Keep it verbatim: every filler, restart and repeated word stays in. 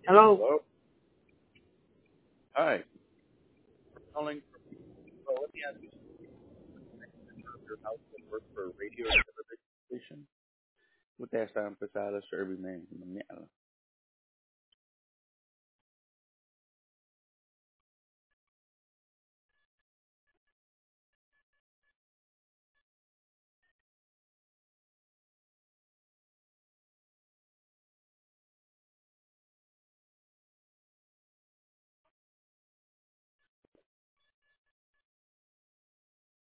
Hello. Hello. Hi. Calling from. Well, let me ask you something. Your house that work for a radio or television station. Usted está empezar a servirme mañana.